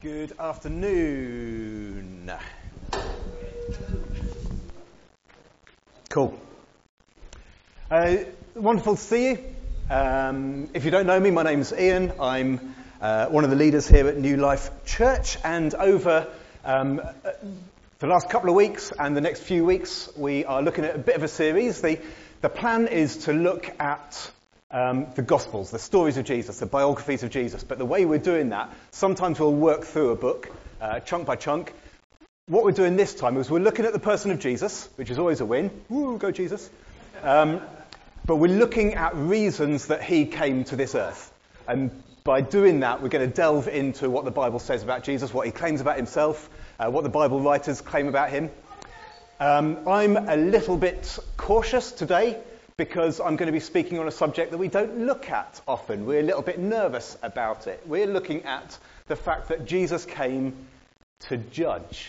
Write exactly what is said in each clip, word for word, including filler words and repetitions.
Good afternoon. Cool. Uh, wonderful to see you. Um, if you don't know me, my name's Ian. I'm uh, one of the leaders here at New Life Church, and over um, the last couple of weeks and the next few weeks, we are looking at a bit of a series. The, the plan is to look at Um, the Gospels, the stories of Jesus, the biographies of Jesus. But the way we're doing that, sometimes we'll work through a book, uh, chunk by chunk. What we're doing this time is we're looking at the person of Jesus, which is always a win. Woo, go Jesus. Um, but we're looking at reasons that he came to this earth. And by doing that, we're going to delve into what the Bible says about Jesus, what he claims about himself, uh, what the Bible writers claim about him. Um, I'm a little bit cautious today, because I'm going to be speaking on a subject that we don't look at often. We're a little bit nervous about it. We're looking at the fact that Jesus came to judge.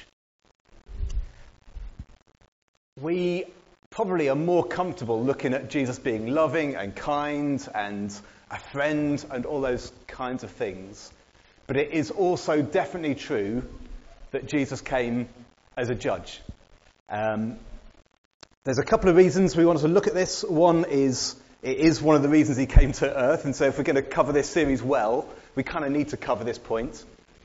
We probably are more comfortable looking at Jesus being loving and kind and a friend and all those kinds of things. But it is also definitely true that Jesus came as a judge. Um, There's a couple of reasons we want to look at this. One is, it is one of the reasons he came to earth, and so if we're going to cover this series well, we kind of need to cover this point.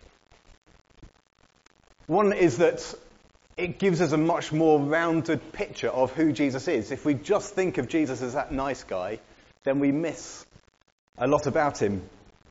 One is that it gives us a much more rounded picture of who Jesus is. If we just think of Jesus as that nice guy, then we miss a lot about him.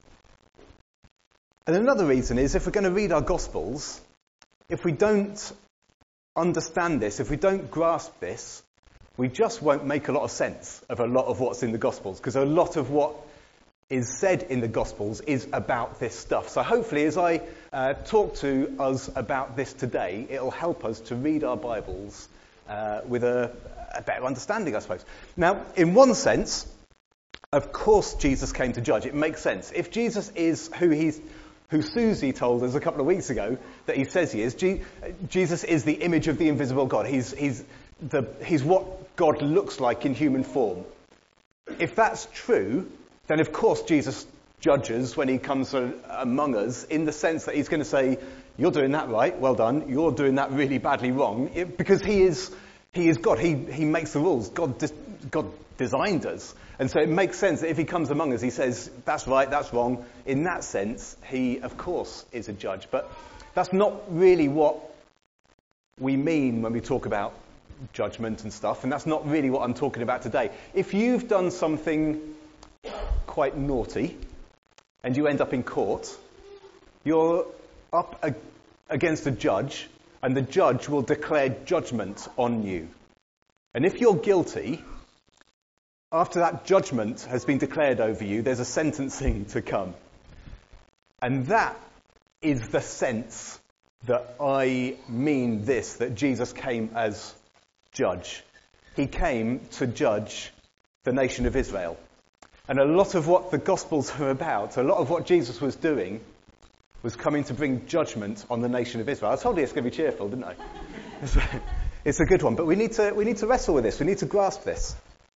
And another reason is, if we're going to read our Gospels, if we don't understand this, if we don't grasp this, we just won't make a lot of sense of a lot of what's in the Gospels, because a lot of what is said in the Gospels is about this stuff. So hopefully, as I uh, talk to us about this today, it'll help us to read our Bibles uh, with a, a better understanding, I suppose. Now, in one sense, of course Jesus came to judge. It makes sense. If Jesus is who he's who Susie told us a couple of weeks ago that he says he is. G- Jesus is the image of the invisible God. He's, he's, the, he's what God looks like in human form. If that's true, then of course Jesus judges when he comes among us, in the sense that he's going to say, you're doing that right, well done, you're doing that really badly wrong, it, because he is he is God. He, he makes the rules. God, dis, God designed us. And so it makes sense that if he comes among us, he says, that's right, that's wrong. In that sense, he, of course, is a judge. But that's not really what we mean when we talk about judgment and stuff. And that's not really what I'm talking about today. If you've done something quite naughty and you end up in court, you're up a, against a judge, and the judge will declare judgment on you. And if you're guilty, after that judgment has been declared over you, there's a sentencing to come. And that is the sense that I mean this, that Jesus came as judge. He came to judge the nation of Israel. And a lot of what the Gospels are about, a lot of what Jesus was doing, was coming to bring judgment on the nation of Israel. I told you it's going to be cheerful, didn't I? It's a good one. But we need to, we need to wrestle with this. We need to grasp this.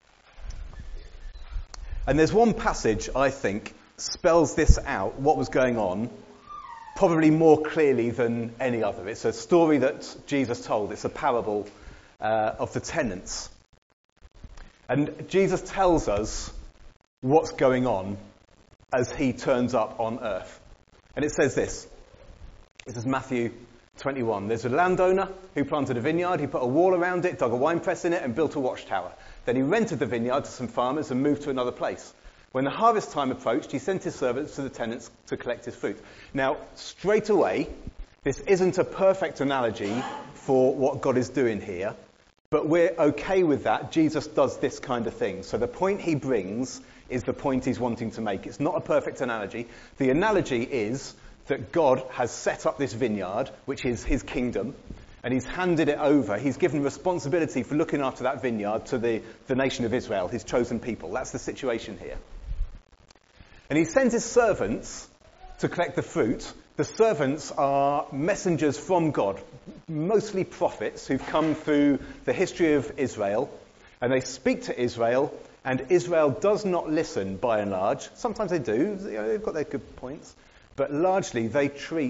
And there's one passage, I think, spells this out, what was going on, probably more clearly than any other. It's a story that Jesus told. It's a parable uh, of the tenants. And Jesus tells us what's going on as he turns up on earth. And it says this. This is Matthew twenty-one. There's a landowner who planted a vineyard. He put a wall around it, dug a wine press in it, and built a watchtower. Then he rented the vineyard to some farmers and moved to another place. When the harvest time approached, he sent his servants to the tenants to collect his fruit. Now, straight away, this isn't a perfect analogy for what God is doing here, but we're okay with that. Jesus does this kind of thing. So the point he brings is the point he's wanting to make. It's not a perfect analogy. The analogy is that God has set up this vineyard, which is his kingdom, and he's handed it over. He's given responsibility for looking after that vineyard to the, the nation of Israel, his chosen people. That's the situation here. And he sends his servants to collect the fruit. The servants are messengers from God, mostly prophets who've come through the history of Israel, and they speak to Israel, and Israel does not listen by and large. Sometimes they do, you know, they've got their good points, but largely they treat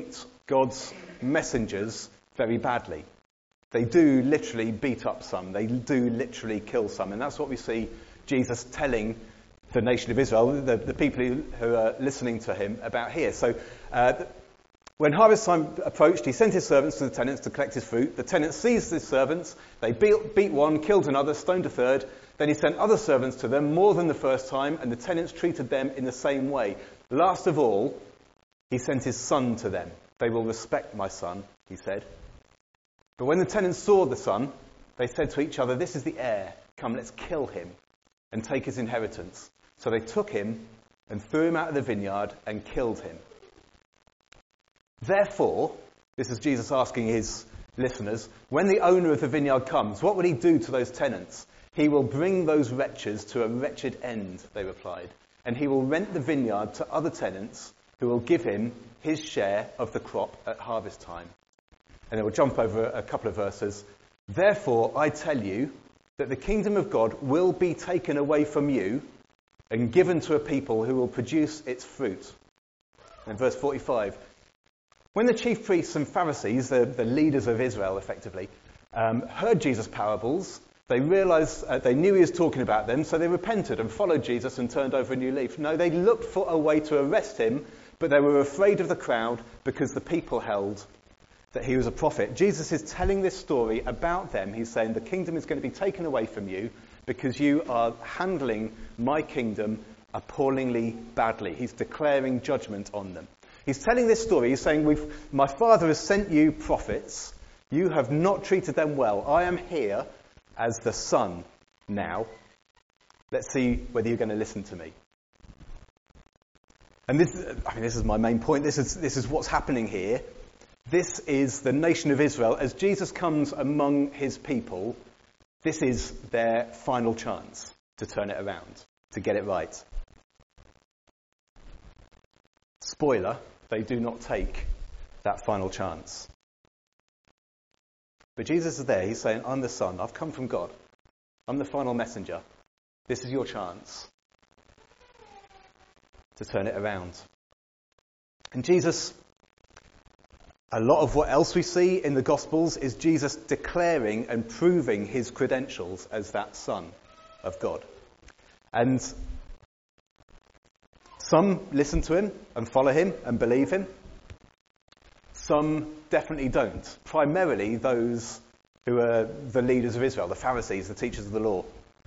God's messengers very badly. They do literally beat up some. They do literally kill some. And that's what we see Jesus telling the nation of Israel, the, the people who, who are listening to him about here. So uh, when harvest time approached, he sent his servants to the tenants to collect his fruit. The tenants seized his servants. They beat, beat one, killed another, stoned a third. Then he sent other servants to them, more than the first time, and the tenants treated them in the same way. Last of all, he sent his son to them. They will respect my son, he said. But when the tenants saw the son, they said to each other, this is the heir. Come, let's kill him and take his inheritance. So they took him and threw him out of the vineyard and killed him. Therefore, this is Jesus asking his listeners, when the owner of the vineyard comes, what will he do to those tenants? He will bring those wretches to a wretched end, they replied, and he will rent the vineyard to other tenants who will give him his share of the crop at harvest time. And then we'll jump over a couple of verses. Therefore, I tell you that the kingdom of God will be taken away from you and given to a people who will produce its fruit. And verse forty-five. When the chief priests and Pharisees, the, the leaders of Israel effectively, um, heard Jesus' parables, they realized, uh, they knew he was talking about them, so they repented and followed Jesus and turned over a new leaf. No, they looked for a way to arrest him, but they were afraid of the crowd because the people held that he was a prophet. Jesus is telling this story about them. He's saying the kingdom is going to be taken away from you because you are handling my kingdom appallingly badly. He's declaring judgment on them. He's telling this story. He's saying, We've, my Father has sent you prophets. You have not treated them well. I am here as the Son now. Let's see whether you're going to listen to me. And this, I mean, this is my main point. This is, this is what's happening here. This is the nation of Israel. As Jesus comes among his people, this is their final chance to turn it around, to get it right. Spoiler, they do not take that final chance. But Jesus is there. He's saying, I'm the Son. I've come from God. I'm the final messenger. This is your chance to turn it around. And Jesus, a lot of what else we see in the Gospels is Jesus declaring and proving his credentials as that Son of God. And some listen to him and follow him and believe him. Some definitely don't. Primarily those who are the leaders of Israel, the Pharisees, the teachers of the law.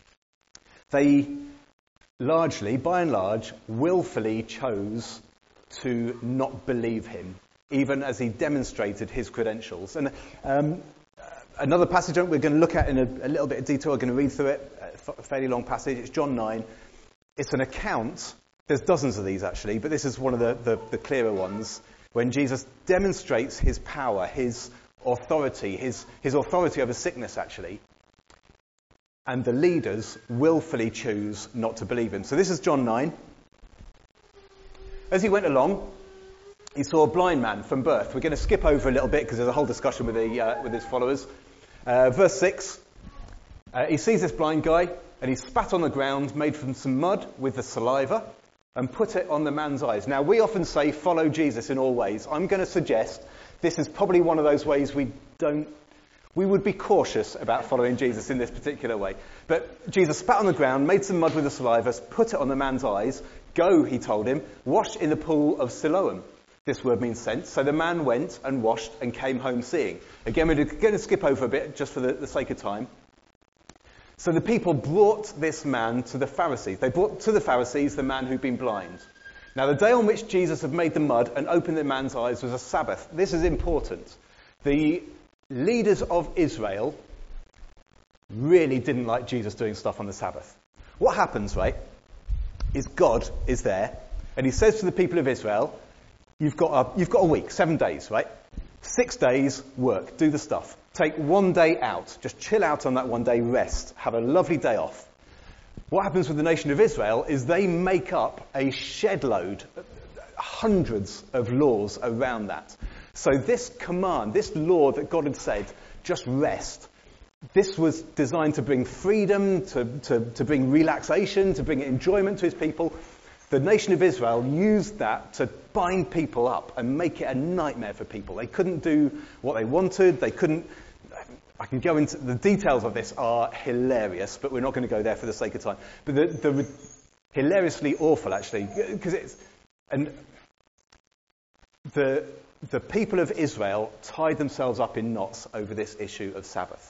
They largely, by and large, willfully chose to not believe him, even as he demonstrated his credentials. And um, another passage we're going to look at in a, a little bit of detail, I'm going to read through it, a fairly long passage, it's John nine. It's an account, there's dozens of these actually, but this is one of the, the, the clearer ones, when Jesus demonstrates his power, his authority, his, his authority over sickness actually, and the leaders willfully choose not to believe him. So this is John nine. As he went along, he saw a blind man from birth. We're going to skip over a little bit because there's a whole discussion with, the, uh, with his followers. Uh, verse six, uh, he sees this blind guy and he spat on the ground, made from some mud with the saliva, and put it on the man's eyes. Now, we often say, follow Jesus in all ways. I'm going to suggest this is probably one of those ways we don't, we would be cautious about following Jesus in this particular way. But Jesus spat on the ground, made some mud with the saliva, put it on the man's eyes. Go, he told him, wash in the pool of Siloam. This word means sent. So the man went and washed and came home seeing. Again, we're going to skip over a bit just for the, the sake of time. So the people brought this man to the Pharisees. They brought to the Pharisees the man who'd been blind. Now, the day on which Jesus had made the mud and opened the man's eyes was a Sabbath. This is important. The leaders of Israel really didn't like Jesus doing stuff on the Sabbath. What happens, right, is God is there, and he says to the people of Israel, you've got a, you've got a week, seven days, right? Six days, work, do the stuff. Take one day out. Just chill out on that one day, rest. Have a lovely day off. What happens with the nation of Israel is they make up a shed load, hundreds of laws around that. So this command, this law that God had said, just rest, this was designed to bring freedom, to, to, to bring relaxation, to bring enjoyment to his people. The nation of Israel used that to bind people up and make it a nightmare for people. They couldn't do what they wanted. They couldn't. I can go into the details of this are hilarious, but we're not going to go there for the sake of time. But the, the hilariously awful, actually, because it's and the the people of Israel tied themselves up in knots over this issue of Sabbath.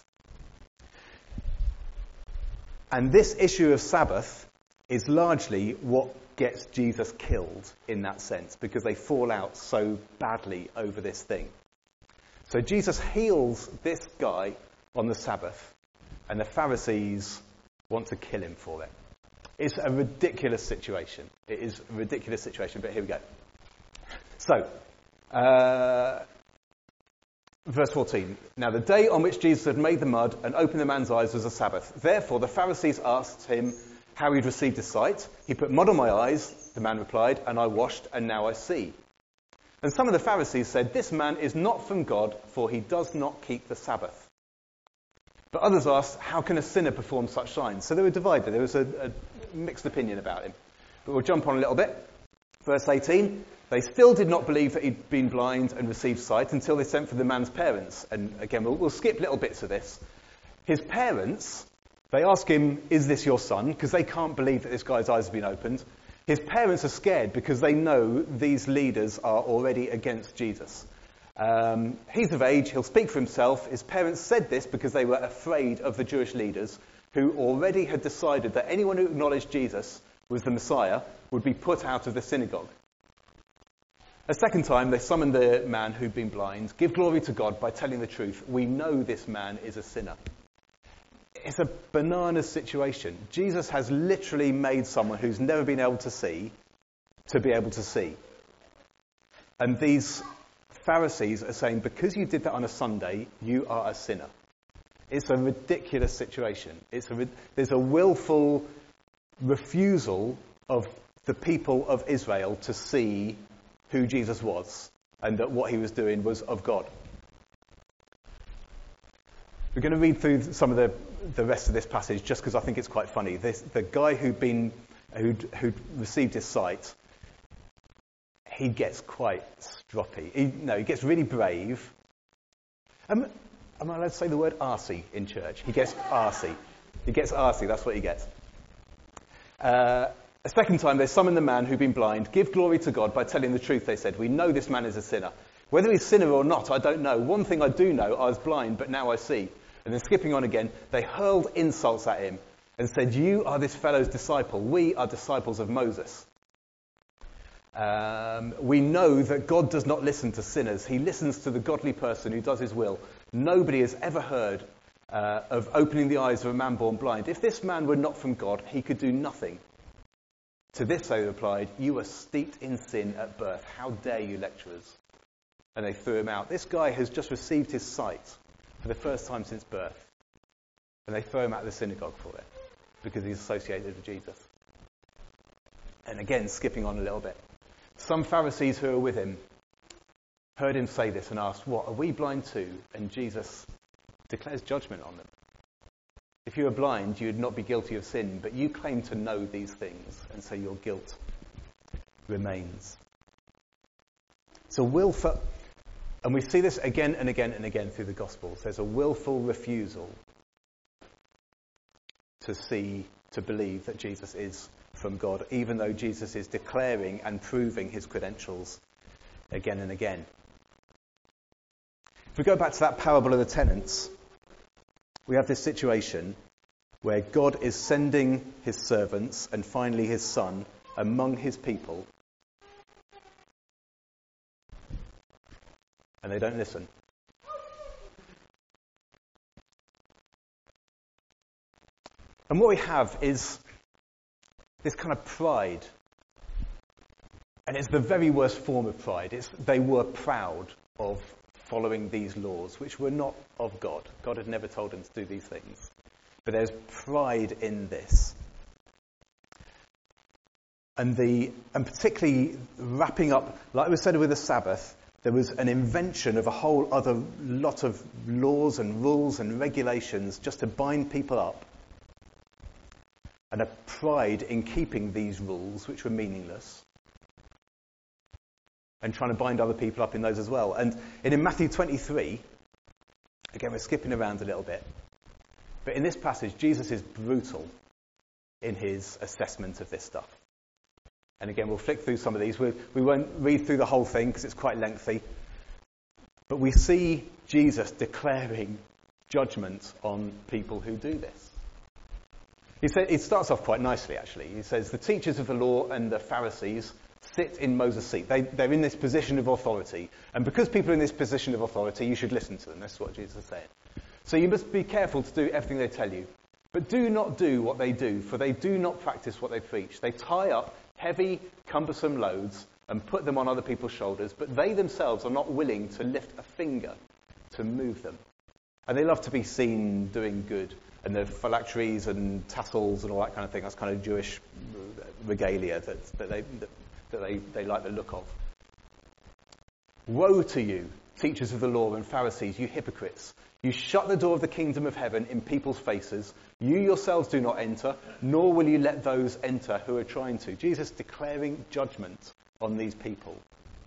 And this issue of Sabbath is largely what gets Jesus killed in that sense, because they fall out so badly over this thing. So Jesus heals this guy on the Sabbath, and the Pharisees want to kill him for it. It's a ridiculous situation. It is a ridiculous situation, but here we go. So, uh, verse fourteen. Now the day on which Jesus had made the mud and opened the man's eyes was a Sabbath. Therefore the Pharisees asked him how he'd received his sight. He put mud on my eyes, the man replied, and I washed, and now I see. And some of the Pharisees said, this man is not from God, for he does not keep the Sabbath. But others asked, how can a sinner perform such signs? So they were divided. There was a, a mixed opinion about him. But we'll jump on a little bit. Verse eighteen. They still did not believe that he'd been blind and received sight until they sent for the man's parents. And again, we'll, we'll skip little bits of this. His parents, they ask him, is this your son? Because they can't believe that this guy's eyes have been opened. His parents are scared because they know these leaders are already against Jesus. Um, he's of age, he'll speak for himself. His parents said this because they were afraid of the Jewish leaders who already had decided that anyone who acknowledged Jesus was the Messiah would be put out of the synagogue. A second time, they summoned the man who'd been blind. Give glory to God by telling the truth. We know this man is a sinner. It's a bananas situation. Jesus has literally made someone who's never been able to see to be able to see. And these Pharisees are saying, because you did that on a Sunday, you are a sinner. It's a ridiculous situation. It's a, there's a willful refusal of the people of Israel to see who Jesus was and that what he was doing was of God. We're going to read through some of the, the rest of this passage just because I think it's quite funny. This, the guy who'd been who'd, who'd received his sight, he gets quite stroppy. He, no, he gets really brave. Um, am I allowed to say the word arsey in church? He gets arsey. He gets arsey, that's what he gets. Uh, a second time, they summoned the man who'd been blind. Give glory to God by telling the truth, they said. We know this man is a sinner. Whether he's a sinner or not, I don't know. One thing I do know, I was blind, but now I see. And then skipping on again, they hurled insults at him and said, you are this fellow's disciple. We are disciples of Moses. Um, we know that God does not listen to sinners. He listens to the godly person who does his will. Nobody has ever heard uh, of opening the eyes of a man born blind. If this man were not from God, he could do nothing. To this they replied, you are steeped in sin at birth. How dare you, lecturers? And they threw him out. This guy has just received his sight for the first time since birth. And they throw him out of the synagogue for it because he's associated with Jesus. And again, skipping on a little bit. Some Pharisees who were with him heard him say this and asked, what, are we blind too? And Jesus declares judgment on them. If you were blind, you would not be guilty of sin, but you claim to know these things, and so your guilt remains. So willful, and we see this again and again and again through the Gospels. There's a willful refusal to see, to believe that Jesus is from God, even though Jesus is declaring and proving his credentials again and again. If we go back to that parable of the tenants, we have this situation where God is sending his servants and finally his son among his people, and they don't listen. And what we have is this kind of pride. And it's the very worst form of pride. It's, they were proud of following these laws, which were not of God. God had never told them to do these things. But there's pride in this. And the and particularly wrapping up, like we said with the Sabbath, there was an invention of a whole other lot of laws and rules and regulations just to bind people up. and a pride in keeping these rules, which were meaningless, and trying to bind other people up in those as well. And, and in Matthew twenty-three, again, we're skipping around a little bit, but in this passage, Jesus is brutal in his assessment of this stuff. And again, we'll flick through some of these. We, we won't read through the whole thing because it's quite lengthy. But we see Jesus declaring judgment on people who do this. He said, it starts off quite nicely, actually. He says, the teachers of the law and the Pharisees sit in Moses' seat. They, they're in this position of authority. And because people are in this position of authority, you should listen to them. That's what Jesus is saying. So you must be careful to do everything they tell you. But do not do what they do, for they do not practice what they preach. They tie up heavy, cumbersome loads and put them on other people's shoulders, but they themselves are not willing to lift a finger to move them. And they love to be seen doing good. And the phylacteries and tassels and all that kind of thing, that's kind of Jewish regalia that, that, they, that, that they, they like the look of. Woe to you, teachers of the law and Pharisees, you hypocrites! You shut the door of the kingdom of heaven in people's faces. You yourselves do not enter, nor will you let those enter who are trying to. Jesus declaring judgment on these people.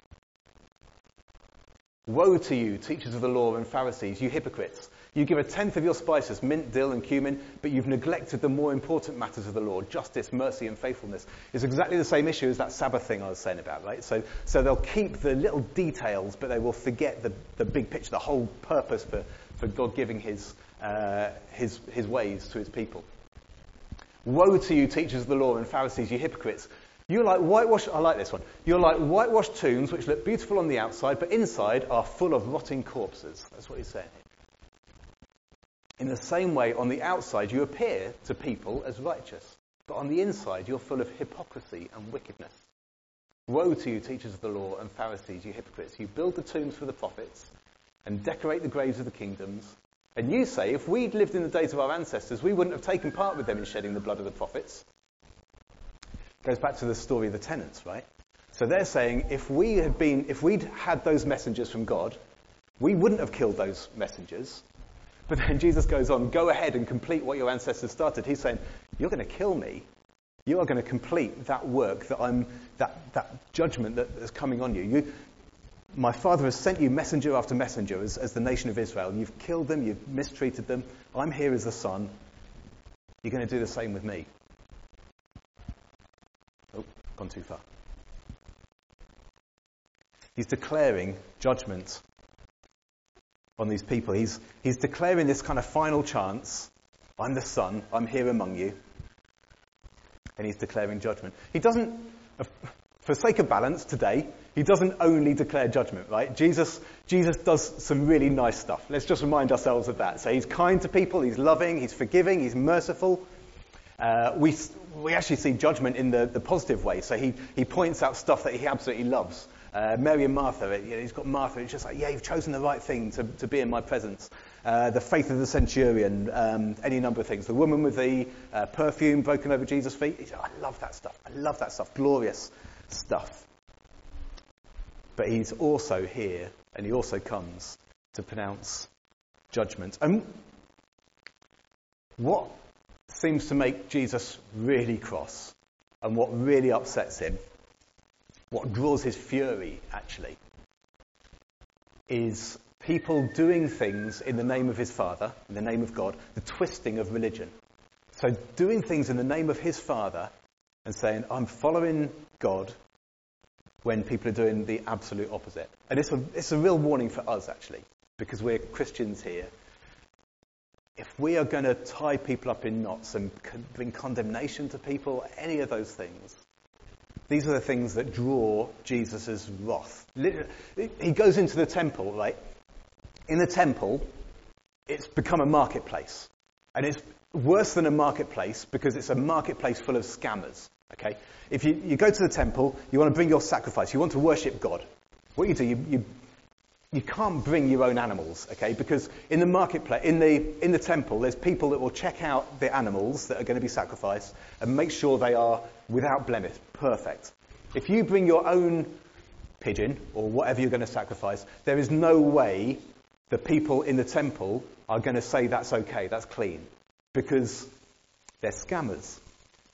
Woe to you, teachers of the law and Pharisees, you hypocrites! You give a tenth of your spices, mint, dill, and cumin, but you've neglected the more important matters of the law, justice, mercy, and faithfulness. It's exactly the same issue as that Sabbath thing I was saying about, right? So, so they'll keep the little details, but they will forget the, the big picture, the whole purpose for, for God giving his, uh, his, his ways to his people. Woe to you, teachers of the law and Pharisees, you hypocrites! You're like whitewashed, I like this one. You're like whitewashed tombs which look beautiful on the outside, but inside are full of rotting corpses. That's what he's saying here. In the same way, on the outside, you appear to people as righteous, but on the inside, you're full of hypocrisy and wickedness. Woe to you, teachers of the law and Pharisees, you hypocrites! You build the tombs for the prophets and decorate the graves of the kingdoms. And you say, if we'd lived in the days of our ancestors, we wouldn't have taken part with them in shedding the blood of the prophets. Goes back to the story of the tenants, right? So they're saying, if we had been, if we'd had those messengers from God, we wouldn't have killed those messengers. But then Jesus goes on, go ahead and complete what your ancestors started. He's saying, you're going to kill me. You are going to complete that work, that I'm, that, that judgment that is coming on you. you. My Father has sent you messenger after messenger as, as the nation of Israel. You've killed them, you've mistreated them. I'm here as the Son. You're going to do the same with me. Oh, gone too far. He's declaring judgment on these people. He's, he's declaring this kind of final chance. I'm the Son. I'm here among you. And he's declaring judgment. He doesn't, for sake of balance today, he doesn't only declare judgment, right? Jesus, Jesus does some really nice stuff. Let's just remind ourselves of that. So he's kind to people. He's loving. He's forgiving. He's merciful. Uh, we we actually see judgment in the, the positive way. So he, he points out stuff that he absolutely loves. Uh, Mary and Martha, you know, he's got Martha, it's just like, yeah, you've chosen the right thing to, to be in my presence. Uh, the faith of the centurion, um, any number of things. The woman with the uh, perfume broken over Jesus' feet, he's like, I love that stuff. I love that stuff. Glorious stuff. But he's also here, and he also comes to pronounce judgment. And what seems to make Jesus really cross, and what really upsets him, what draws his fury, actually, is people doing things in the name of his Father, in the name of God, the twisting of religion. So doing things in the name of his Father and saying, I'm following God, when people are doing the absolute opposite. And it's a, it's a real warning for us, actually, because we're Christians here. If we are going to tie people up in knots and bring condemnation to people, any of those things, these are the things that draw Jesus' wrath. He goes into the temple, right? In the temple, it's become a marketplace. And it's worse than a marketplace because it's a marketplace full of scammers. Okay? If you, you go to the temple, you want to bring your sacrifice. You want to worship God. What you do, you, you, you can't bring your own animals, okay? Because in the marketplace, in the, in the temple, there's people that will check out the animals that are going to be sacrificed and make sure they are without blemish, perfect. If you bring your own pigeon or whatever you're going to sacrifice, there is no way the people in the temple are going to say that's okay, that's clean, because they're scammers.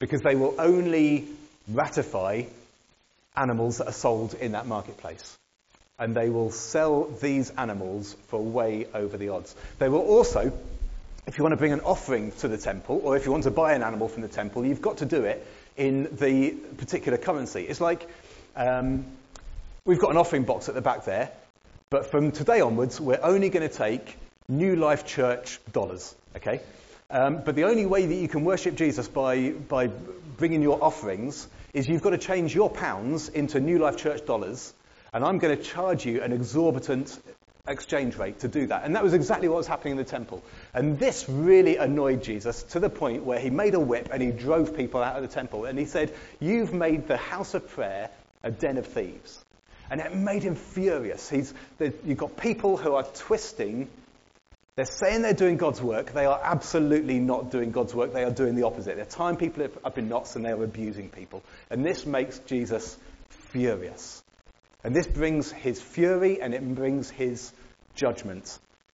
because they will only ratify animals that are sold in that marketplace. And they will sell these animals for way over the odds. They will also, if you want to bring an offering to the temple, or if you want to buy an animal from the temple, you've got to do it in the particular currency. It's like, um, we've got an offering box at the back there, but from today onwards, we're only going to take New Life Church dollars, okay? Um, but the only way that you can worship Jesus by, by bringing your offerings is you've got to change your pounds into New Life Church dollars, and I'm going to charge you an exorbitant exchange rate to do that. And that was exactly what was happening in the temple. And this really annoyed Jesus to the point where he made a whip and he drove people out of the temple. And he said, "You've made the house of prayer a den of thieves." And it made him furious. He's, you've got people who are twisting. They're saying they're doing God's work. They are absolutely not doing God's work. They are doing the opposite. They're tying people up in knots and they are abusing people. And this makes Jesus furious. And this brings his fury and it brings his judgment.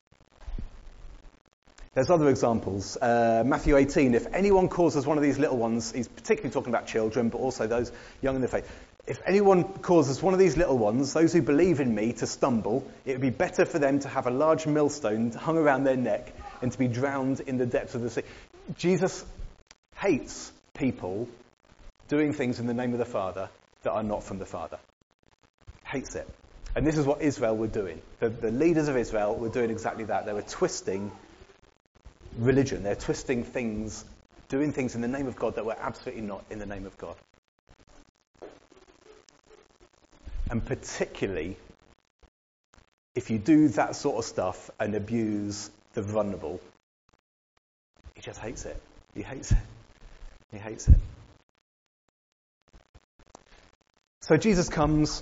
There's other examples. Uh, Matthew eighteen, if anyone causes one of these little ones, he's particularly talking about children, but also those young in the faith. If anyone causes one of these little ones, those who believe in me, to stumble, it would be better for them to have a large millstone hung around their neck and to be drowned in the depths of the sea. Jesus hates people doing things in the name of the Father that are not from the Father. Hates it. And this is what Israel were doing. The, the leaders of Israel were doing exactly that. They were twisting religion. They're twisting things, doing things in the name of God that were absolutely not in the name of God. And particularly, if you do that sort of stuff and abuse the vulnerable, he just hates it. He hates it. He hates it. So Jesus comes.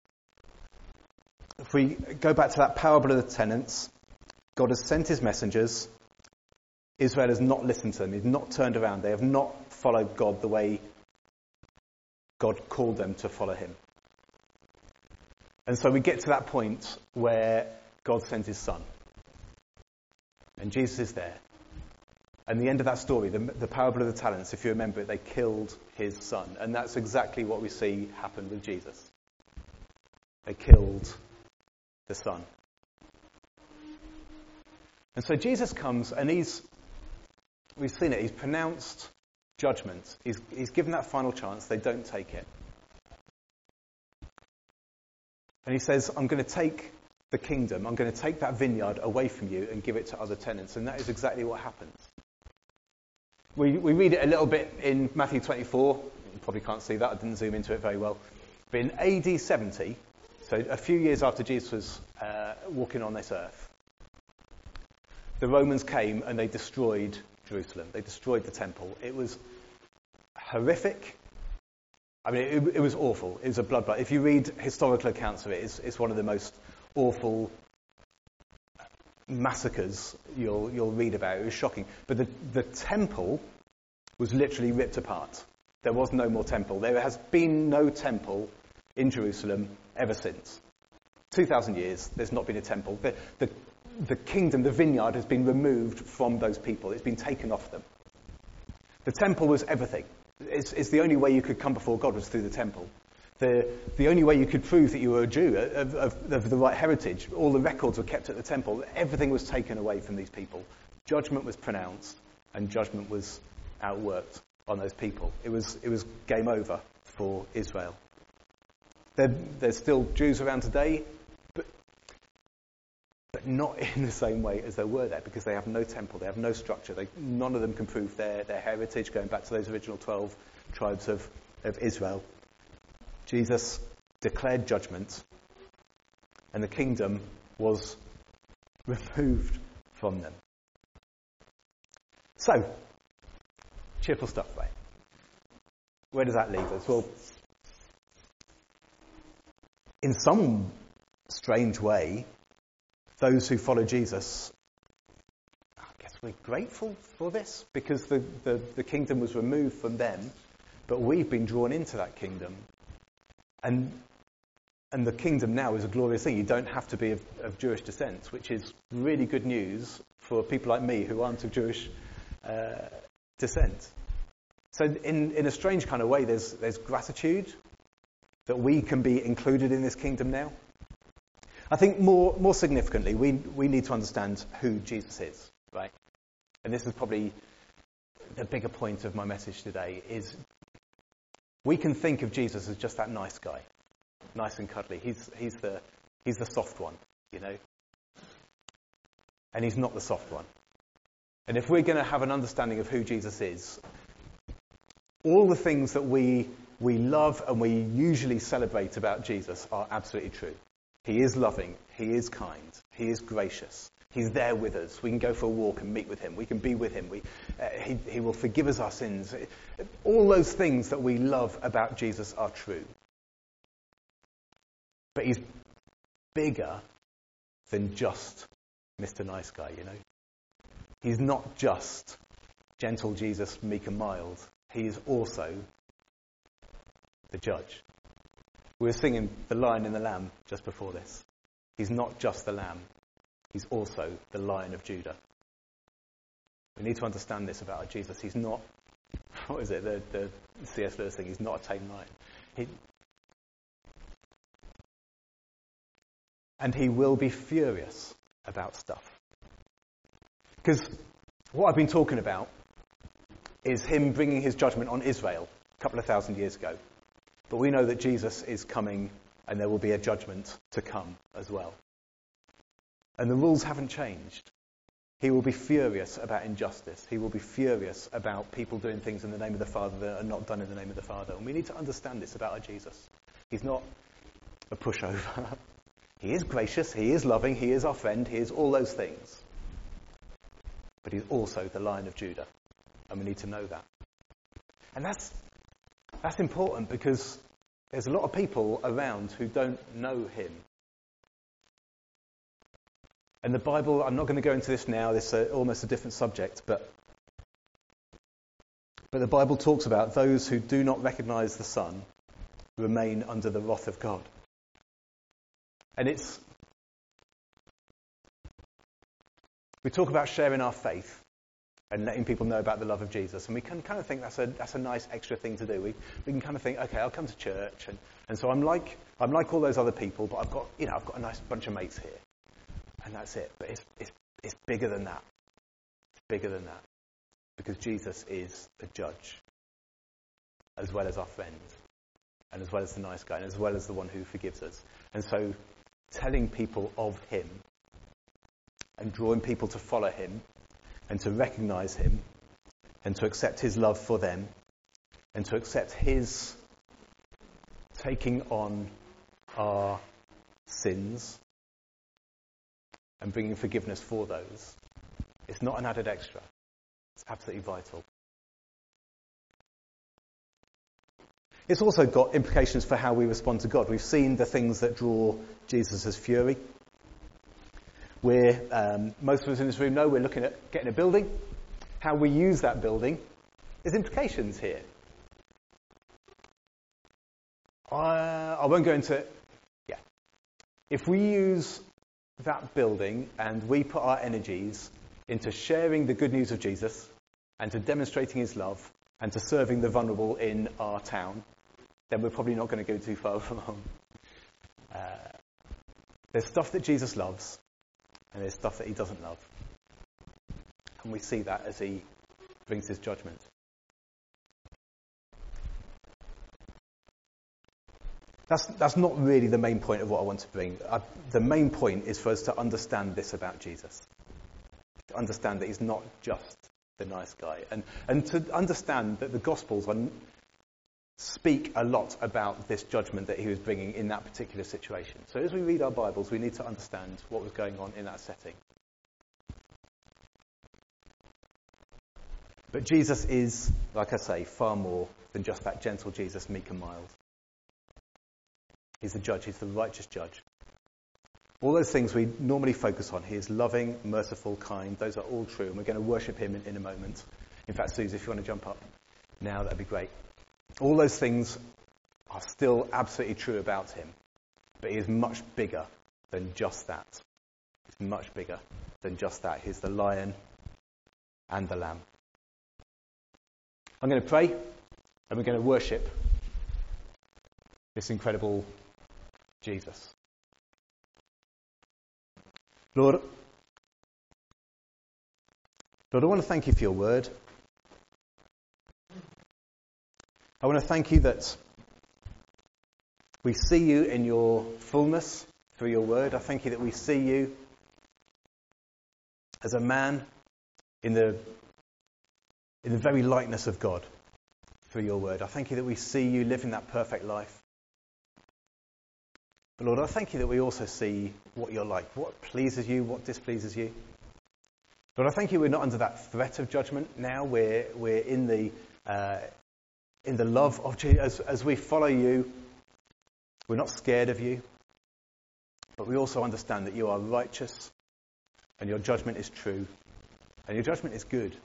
If we go back to that parable of the tenants, God has sent his messengers. Israel has not listened to them. He's not turned around. They have not followed God the way God called them to follow him. And so we get to that point where God sends his son. And Jesus is there. And the end of that story, the, the parable of the talents, if you remember it, they killed his son. And that's exactly what we see happen with Jesus. They killed the son. And so Jesus comes and he's, we've seen it, he's pronounced judgment. He's, he's given that final chance. They don't take it. And he says, I'm going to take the kingdom, I'm going to take that vineyard away from you and give it to other tenants. And that is exactly what happens. We, we read it a little bit in Matthew twenty-four. You probably can't see that. I didn't zoom into it very well. But in A D seventy, so a few years after Jesus was uh, walking on this earth, the Romans came and they destroyed Jerusalem. They destroyed the temple. It was horrific. I mean, it, it was awful. It was a bloodbath. If you read historical accounts of it, it's, it's one of the most awful massacres you'll you'll read about. It was shocking. But the, the temple was literally ripped apart. There was no more temple. There has been no temple in Jerusalem ever since. two thousand years, there's not been a temple. The, the, the kingdom, the vineyard, has been removed from those people. It's been taken off them. The temple was everything. It's, it's the only way you could come before God was through the temple. The, the only way you could prove that you were a Jew, of, of, of the right heritage, all the records were kept at the temple. Everything was taken away from these people. Judgment was pronounced, and judgment was outworked on those people. It was it was game over for Israel. There, there's still Jews around today, but, but not in the same way as there were there, because they have no temple, they have no structure. They, none of them can prove their, their heritage, going back to those original twelve tribes of, of Israel. Jesus declared judgment, and the kingdom was removed from them. So, cheerful stuff, right? Where does that leave us? Well, in some strange way, those who follow Jesus, I guess we're grateful for this, because the, the, the kingdom was removed from them, but we've been drawn into that kingdom. And and the kingdom now is a glorious thing. You don't have to be of, of Jewish descent, which is really good news for people like me who aren't of Jewish uh, descent. So in, in a strange kind of way, there's, there's gratitude that we can be included in this kingdom now. I think more, more significantly, we, we need to understand who Jesus is, right? And this is probably the bigger point of my message today, is we can think of Jesus as just that nice guy, nice and cuddly. He's, he's, the, he's the soft one, you know? And he's not the soft one. And if we're going to have an understanding of who Jesus is, all the things that we we love and we usually celebrate about Jesus are absolutely true. He is loving. He is kind. He is gracious. He's there with us. We can go for a walk and meet with him. We can be with him. We, uh, he, he will forgive us our sins. All those things that we love about Jesus are true. But he's bigger than just Mister Nice Guy, you know. He's not just gentle Jesus, meek and mild. He is also the judge. We were singing The Lion and the Lamb just before this. He's not just the lamb. He's also the Lion of Judah. We need to understand this about Jesus. He's not, what is it, the, the C S Lewis thing, he's not a tame lion. He, and he will be furious about stuff. Because what I've been talking about is him bringing his judgment on Israel a couple of thousand years ago. But we know that Jesus is coming and there will be a judgment to come as well. And the rules haven't changed. He will be furious about injustice. He will be furious about people doing things in the name of the Father that are not done in the name of the Father. And we need to understand this about our Jesus. He's not a pushover. He is gracious. He is loving. He is our friend. He is all those things. But he's also the Lion of Judah. And we need to know that. And that's that's important because there's a lot of people around who don't know him. And the Bible, I'm not going to go into this now, this is almost a different subject, but but the Bible talks about those who do not recognize the Son remain under the wrath of God. And it's, we talk about sharing our faith and letting people know about the love of Jesus, and we can kind of think that's a that's a nice extra thing to do. We we can kind of think, okay, I'll come to church, and, and so I'm like I'm like all those other people, but I've got you know I've got a nice bunch of mates here. And that's it. But it's, it's, it's bigger than that. It's bigger than that. Because Jesus is the judge, as well as our friend, and as well as the nice guy, and as well as the one who forgives us. And so telling people of him, and drawing people to follow him, and to recognize him, and to accept his love for them, and to accept his taking on our sins, and bringing forgiveness for those. It's not an added extra. It's absolutely vital. It's also got implications for how we respond to God. We've seen the things that draw Jesus' fury. We're, um, most of us in this room know we're looking at getting a building. How we use that building, there's implications here. Uh, I won't go into it. Yeah. If we use that building and we put our energies into sharing the good news of Jesus and to demonstrating his love and to serving the vulnerable in our town, then we're probably not going to go too far wrong. Uh, there's stuff that Jesus loves and there's stuff that he doesn't love. And we see that as he brings his judgment. That's, that's not really the main point of what I want to bring. I, the main point is for us to understand this about Jesus. To understand that he's not just the nice guy. And, and to understand that the Gospels are, speak a lot about this judgment that he was bringing in that particular situation. So as we read our Bibles, we need to understand what was going on in that setting. But Jesus is, like I say, far more than just that gentle Jesus, meek and mild. He's the judge. He's the righteous judge. All those things we normally focus on. He is loving, merciful, kind. Those are all true. And we're going to worship him in, in a moment. In fact, Suze, if you want to jump up now, that'd be great. All those things are still absolutely true about him. But he is much bigger than just that. He's much bigger than just that. He's the lion and the lamb. I'm going to pray, and we're going to worship this incredible Jesus. Lord, Lord, I want to thank you for your word. I want to thank you that we see you in your fullness through your word. I thank you that we see you as a man in the in the very likeness of God through your word. I thank you that we see you living that perfect life. But Lord, I thank you that we also see what you're like, what pleases you, what displeases you. Lord, I thank you we're not under that threat of judgment now. We're we're in the uh, in the love of Jesus. As, as we follow you, we're not scared of you. But we also understand that you are righteous and your judgment is true and your judgment is good.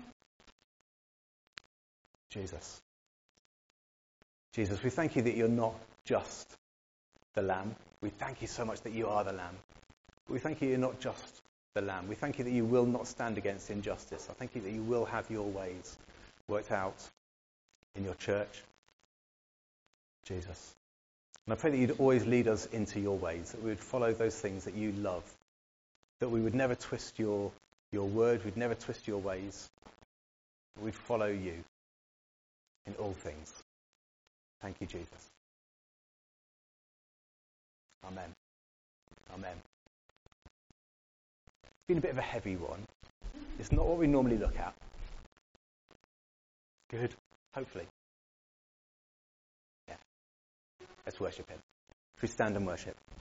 Jesus. Jesus, we thank you that you're not just the Lamb. We thank you so much that you are the Lamb. We thank you you're not just the Lamb. We thank you that you will not stand against injustice. I thank you that you will have your ways worked out in your church. Jesus. And I pray that you'd always lead us into your ways, that we would follow those things that you love, that we would never twist your, your word, we'd never twist your ways, but we'd follow you in all things. Thank you, Jesus. Amen. Amen. It's been a bit of a heavy one. It's not what we normally look at. Good. Hopefully. Yeah. Let's worship him. Should we stand and worship?